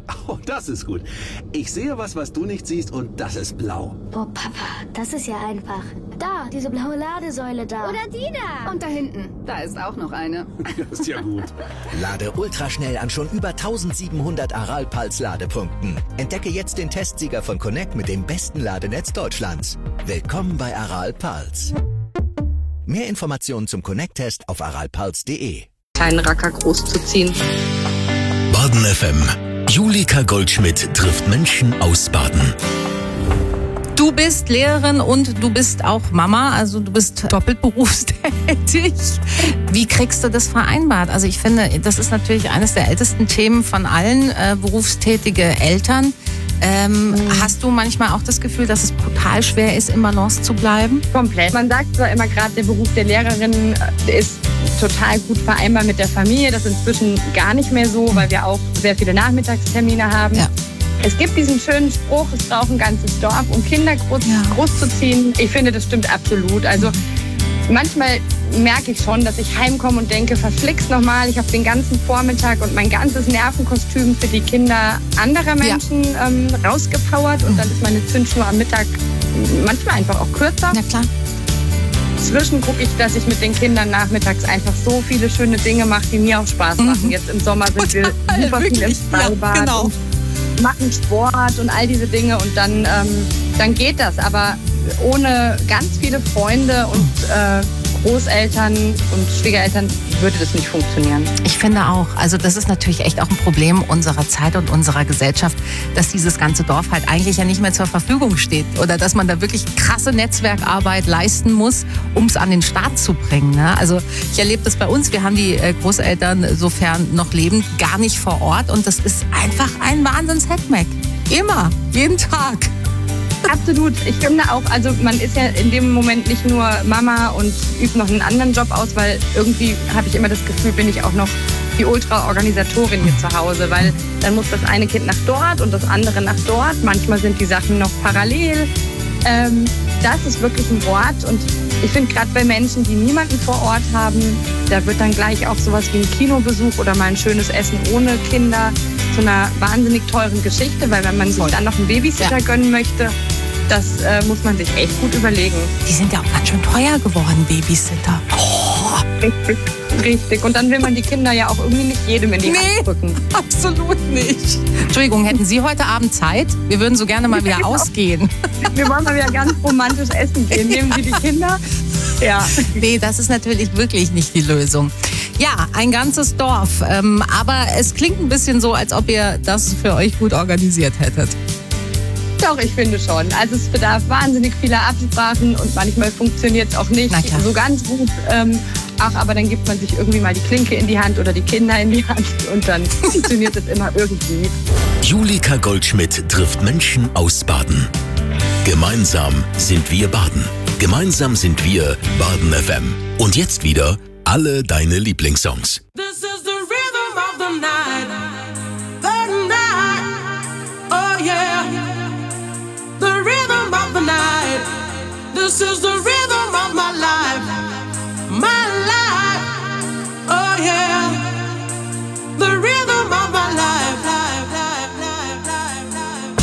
Oh, das ist gut. Ich sehe was du nicht siehst und das ist blau. Boah, Papa, das ist ja einfach. Da, diese blaue Ladesäule da. Oder die da. Und da hinten, da ist auch noch eine. Das ist ja gut. Lade ultraschnell an schon über 1700 Aral-Pulse-Ladepunkten. Entdecke jetzt den Testsieger von Connect mit dem besten Ladenetz Deutschlands. Willkommen bei Aral-Pulse. Mehr Informationen zum Connect-Test auf aralpulse.de. Kleinen Racker großzuziehen. Baden FM. Julika Goldschmidt trifft Menschen aus Baden. Du bist Lehrerin und du bist auch Mama, also du bist doppelt berufstätig. Wie kriegst du das vereinbart? Also ich finde, das ist natürlich eines der ältesten Themen von allen, berufstätige Eltern. Hast du manchmal auch das Gefühl, dass es brutal schwer ist, im Balance zu bleiben? Komplett. Man sagt zwar immer gerade, der Beruf der Lehrerin ist total gut vereinbar mit der Familie. Das ist inzwischen gar nicht mehr so, weil wir auch sehr viele Nachmittagstermine haben. Ja. Es gibt diesen schönen Spruch, es braucht ein ganzes Dorf, um Kinder großzuziehen. Ich finde, das stimmt absolut. Also manchmal merke ich schon, dass ich heimkomme und denke, verflixt nochmal, ich habe den ganzen Vormittag und mein ganzes Nervenkostüm für die Kinder anderer Menschen rausgepowert und dann ist meine Zündschnur am Mittag manchmal einfach auch kürzer. Na klar. Inzwischen gucke ich, dass ich mit den Kindern nachmittags einfach so viele schöne Dinge mache, die mir auch Spaß machen. Jetzt im Sommer sind wir super viel im Freibad und machen Sport und all diese Dinge und dann geht das. Aber ohne ganz viele Freunde und Großeltern und Schwiegereltern würde das nicht funktionieren. Ich finde auch, also das ist natürlich echt auch ein Problem unserer Zeit und unserer Gesellschaft, dass dieses ganze Dorf halt eigentlich ja nicht mehr zur Verfügung steht oder dass man da wirklich krasse Netzwerkarbeit leisten muss, um es an den Start zu bringen. Ne? Also ich erlebe das bei uns, wir haben die Großeltern, sofern noch lebend, gar nicht vor Ort und das ist einfach ein Wahnsinns-Heckmeck. Immer, jeden Tag. Absolut. Ich finde auch, also man ist ja in dem Moment nicht nur Mama und übt noch einen anderen Job aus, weil irgendwie habe ich immer das Gefühl, bin ich auch noch die Ultra-Organisatorin hier zu Hause, weil dann muss das eine Kind nach dort und das andere nach dort. Manchmal sind die Sachen noch parallel. Das ist wirklich ein Wort und ich finde gerade bei Menschen, die niemanden vor Ort haben, da wird dann gleich auch sowas wie ein Kinobesuch oder mal ein schönes Essen ohne Kinder zu einer wahnsinnig teuren Geschichte, weil wenn man sich dann noch einen Babysitter gönnen möchte, das muss man sich echt gut überlegen. Die sind ja auch ganz schön teuer geworden, Babysitter. Oh. Richtig. Und dann will man die Kinder ja auch irgendwie nicht jedem in die Hand drücken. Absolut nicht. Entschuldigung, hätten Sie heute Abend Zeit? Wir würden so gerne mal wieder ausgehen. Wir wollen mal wieder ganz romantisch essen gehen. Nehmen Sie die Kinder? Ja. Nee, das ist natürlich wirklich nicht die Lösung. Ja, ein ganzes Dorf. Aber es klingt ein bisschen so, als ob ihr das für euch gut organisiert hättet. Doch, ich finde schon. Also es bedarf wahnsinnig vieler Absprachen und manchmal funktioniert es auch nicht so ganz gut. Aber dann gibt man sich irgendwie mal die Klinke in die Hand oder die Kinder in die Hand und dann funktioniert es immer irgendwie. Julika Goldschmidt trifft Menschen aus Baden. Gemeinsam sind wir Baden. Gemeinsam sind wir Baden FM. Und jetzt wieder alle deine Lieblingssongs. This is the rhythm of the night. The night. Oh yeah. The rhythm of the night. This is the rhythm of my life. My life. Oh yeah. The rhythm of my life. Life, life, life, life, life.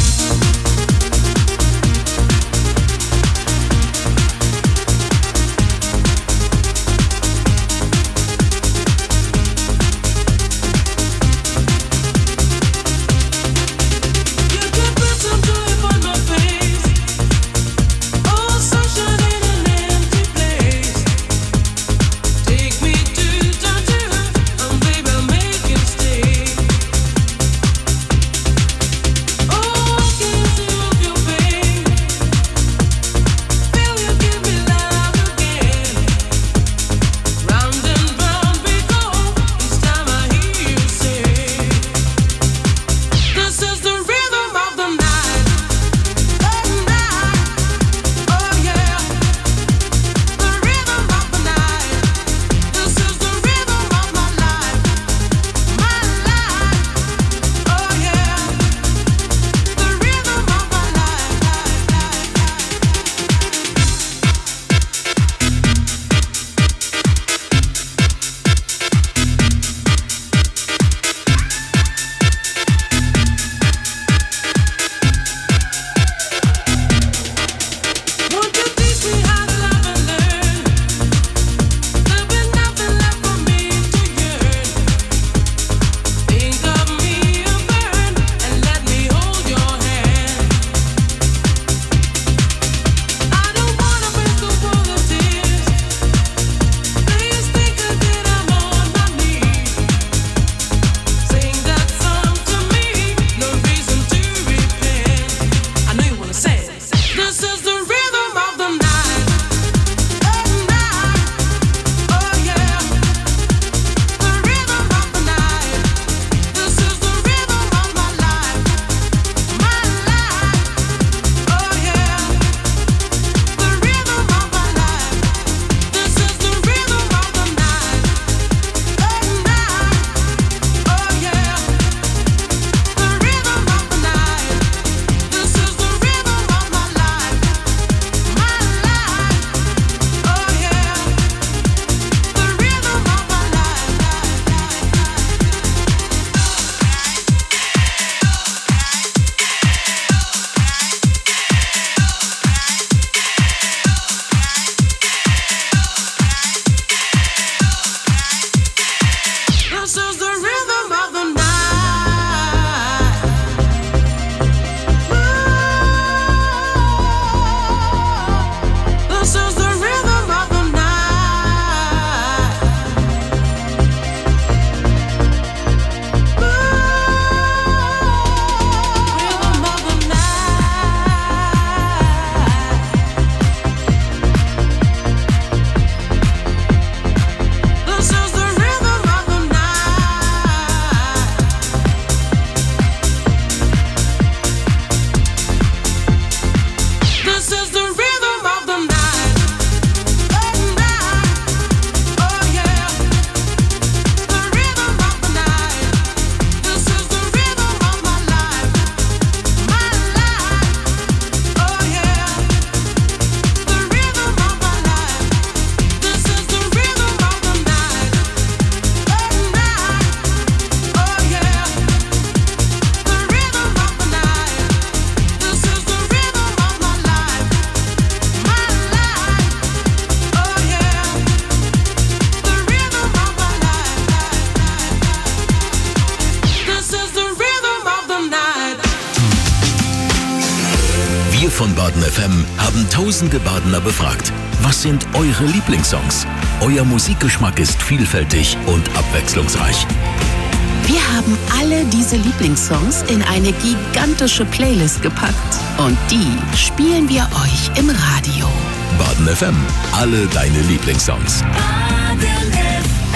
von Baden FM haben tausende Badener befragt. Was sind eure Lieblingssongs? Euer Musikgeschmack ist vielfältig und abwechslungsreich. Wir haben alle diese Lieblingssongs in eine gigantische Playlist gepackt. Und die spielen wir euch im Radio. Baden FM, alle deine Lieblingssongs. Baden FM.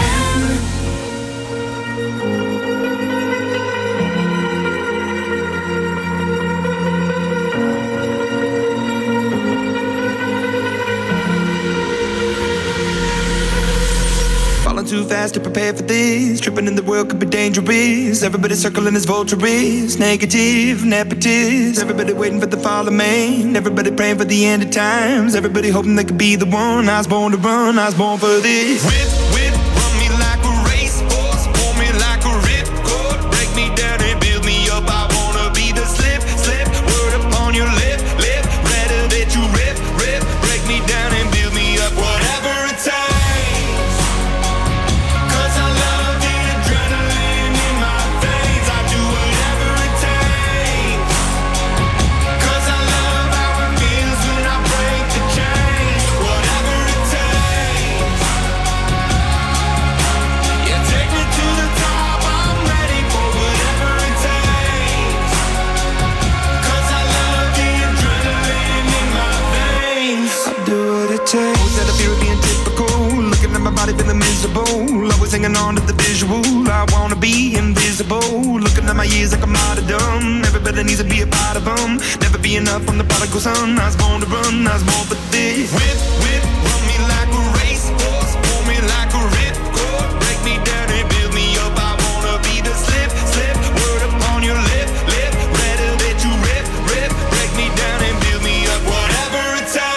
Too fast to prepare for this. Tripping in the world could be dangerous. Everybody circling as vultures. Negative, nepotist. Everybody waiting for the fall of man. Everybody praying for the end of times. Everybody hoping they could be the one. I was born to run, I was born for this. Whip, whip, run me like a racehorse. Pull me like a ripcord. Break me down and build me up. I wanna be the slip, slip. Word upon your lip, lip. Rather that you rip, rip. Break me down and build me up. Whatever it takes. Feeling miserable, always hanging on to the visual. I wanna be invisible. Looking at my years like I'm martyrdom. Everybody needs to be a part of them. Never be enough from the prodigal son. I was born to run, I was born for this. Whip, whip, run me like a racehorse. Pull me like a ripcord. Break me down and build me up. I wanna be the slip, slip. Word upon your lip, lip. Rather that you rip, rip. Break me down and build me up. Whatever it takes.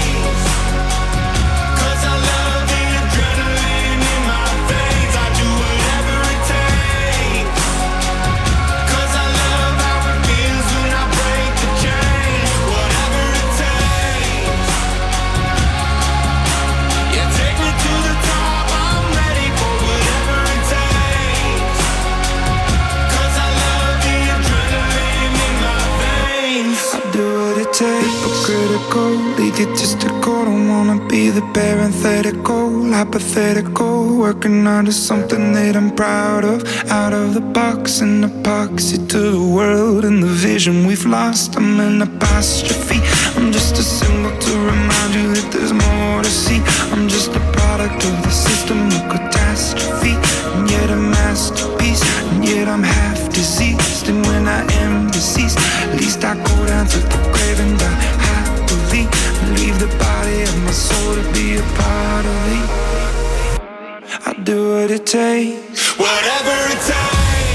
Hypocritical, egotistical. Don't wanna be the parenthetical, hypothetical. Working out of something that I'm proud of. Out of the box, an epoxy to the world and the vision we've lost. I'm an apostrophe. I'm just a symbol to remind you that there's more to see. I'm just a product of the system of catastrophe, and yet a masterpiece. And yet I'm half diseased, and when I am deceased, at least I go down to the grave and die happily. Leave the body of my soul to be a part of me. I do what it takes, whatever it takes.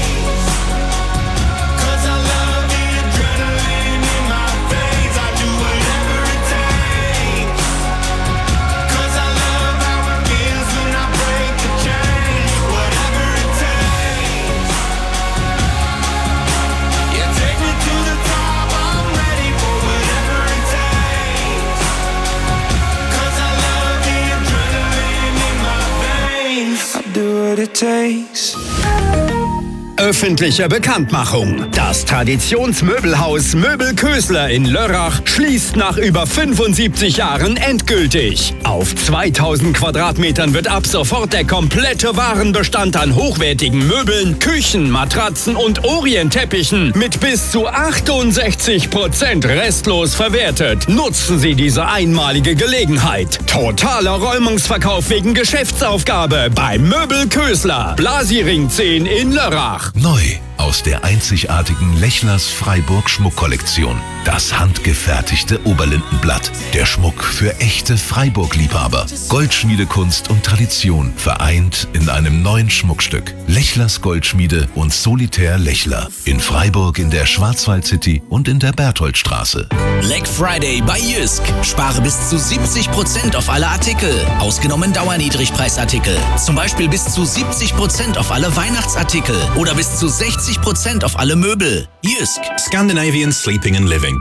It takes. Öffentliche Bekanntmachung. Das Traditionsmöbelhaus Möbel Kösler in Lörrach schließt nach über 75 Jahren endgültig. Auf 2000 Quadratmetern wird ab sofort der komplette Warenbestand an hochwertigen Möbeln, Küchen, Matratzen und Orientteppichen mit bis zu 68% restlos verwertet. Nutzen Sie diese einmalige Gelegenheit. Totaler Räumungsverkauf wegen Geschäftsaufgabe bei Möbel Kösler. Blasiring 10 in Lörrach. Neu aus der einzigartigen Lechlers Freiburg Schmuckkollektion. Das handgefertigte Oberlindenblatt. Der Schmuck für echte Freiburg-Liebhaber. Goldschmiedekunst und Tradition vereint in einem neuen Schmuckstück. Lechlers Goldschmiede und Solitär Lechler. In Freiburg in der Schwarzwald-City und in der Bertholdstraße. Black Friday bei Jysk. Spare bis zu 70% auf alle Artikel. Ausgenommen Dauerniedrigpreisartikel. Zum Beispiel bis zu 70% auf alle Weihnachtsartikel. Oder bis zu 60% auf alle Möbel. Jysk. Scandinavian Sleeping and Living.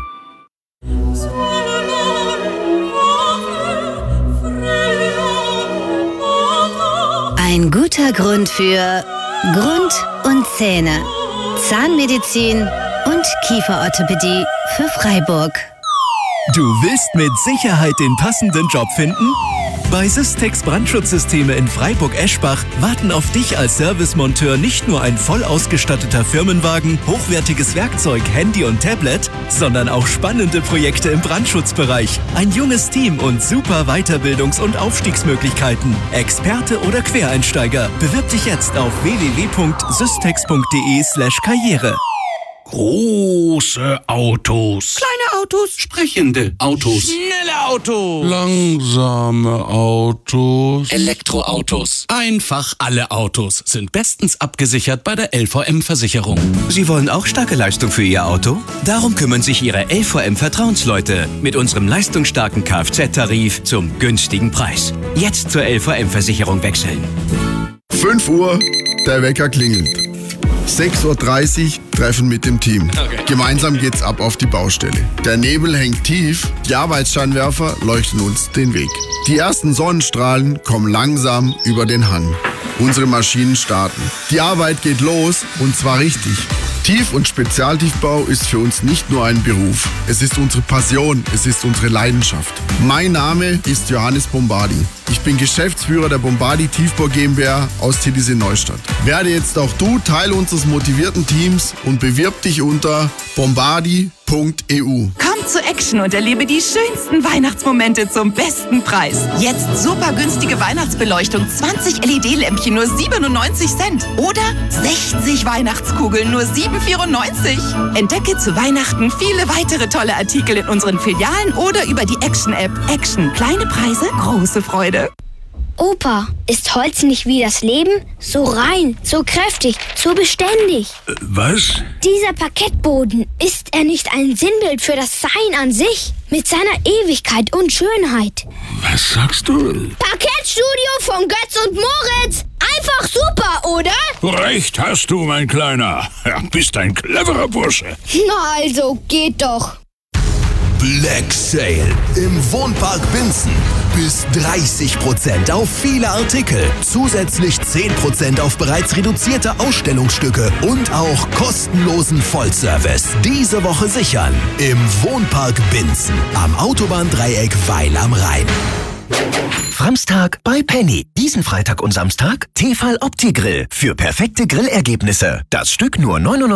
Ein guter Grund für Grund und Zähne, Zahnmedizin und Kieferorthopädie für Freiburg. Du willst mit Sicherheit den passenden Job finden? Bei Systex Brandschutzsysteme in Freiburg-Eschbach warten auf dich als Servicemonteur nicht nur ein voll ausgestatteter Firmenwagen, hochwertiges Werkzeug, Handy und Tablet, sondern auch spannende Projekte im Brandschutzbereich, ein junges Team und super Weiterbildungs- und Aufstiegsmöglichkeiten. Experte oder Quereinsteiger, bewirb dich jetzt auf www.systex.de/karriere. Große Autos. Kleine Autos. Sprechende Autos. Schnelle Autos. Langsame Autos. Elektroautos. Einfach alle Autos sind bestens abgesichert bei der LVM-Versicherung. Sie wollen auch starke Leistung für Ihr Auto? Darum kümmern sich Ihre LVM-Vertrauensleute mit unserem leistungsstarken Kfz-Tarif zum günstigen Preis. Jetzt zur LVM-Versicherung wechseln. 5 Uhr, der Wecker klingelt. 6:30 Uhr, Treffen mit dem Team. Okay. Gemeinsam geht's ab auf die Baustelle. Der Nebel hängt tief, die Arbeitsscheinwerfer leuchten uns den Weg. Die ersten Sonnenstrahlen kommen langsam über den Hang. Unsere Maschinen starten. Die Arbeit geht los und zwar richtig. Tief- und Spezialtiefbau ist für uns nicht nur ein Beruf. Es ist unsere Passion, es ist unsere Leidenschaft. Mein Name ist Johannes Bombardi. Ich bin Geschäftsführer der Bombardi Tiefbau GmbH aus Tillisee-Neustadt. Werde jetzt auch du Teil unseres motivierten Teams und bewirb dich unter bombardi.eu. Komm zu Action und erlebe die schönsten Weihnachtsmomente zum besten Preis. Jetzt super günstige Weihnachtsbeleuchtung, 20 LED-Lämpchen nur 97 Cent oder 60 Weihnachtskugeln nur 7,94. Entdecke zu Weihnachten viele weitere tolle Artikel in unseren Filialen oder über die Action-App. Action, kleine Preise, große Freude. Opa, ist Holz nicht wie das Leben? So rein, so kräftig, so beständig. Was? Dieser Parkettboden, ist er nicht ein Sinnbild für das Sein an sich? Mit seiner Ewigkeit und Schönheit. Was sagst du? Parkettstudio von Götz und Moritz. Einfach super, oder? Recht hast du, mein Kleiner. Ja, bist ein cleverer Bursche. Na also, geht doch. Black Sale im Wohnpark Binzen. Bis 30% auf viele Artikel. Zusätzlich 10% auf bereits reduzierte Ausstellungsstücke und auch kostenlosen Vollservice. Diese Woche sichern im Wohnpark Binzen am Autobahndreieck Weil am Rhein. Framstag bei Penny. Diesen Freitag und Samstag Tefal Opti-Grill für perfekte Grillergebnisse. Das Stück nur 99